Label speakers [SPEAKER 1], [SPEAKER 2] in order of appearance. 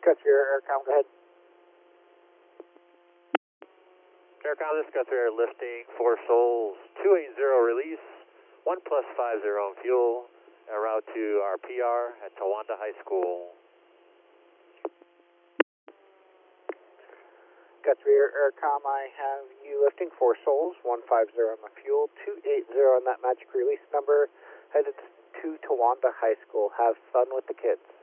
[SPEAKER 1] Guthrie Aircom, go ahead.
[SPEAKER 2] Aircom, this is Guthrie Air lifting 4 Souls, 280 release, 1 plus 50 on fuel, en route to our PR at Towanda High School.
[SPEAKER 1] Guthrie Aircom, I have you lifting 4 Souls, 150 on the fuel, 280 on that magic release number, headed to Towanda High School. Have fun with the kids.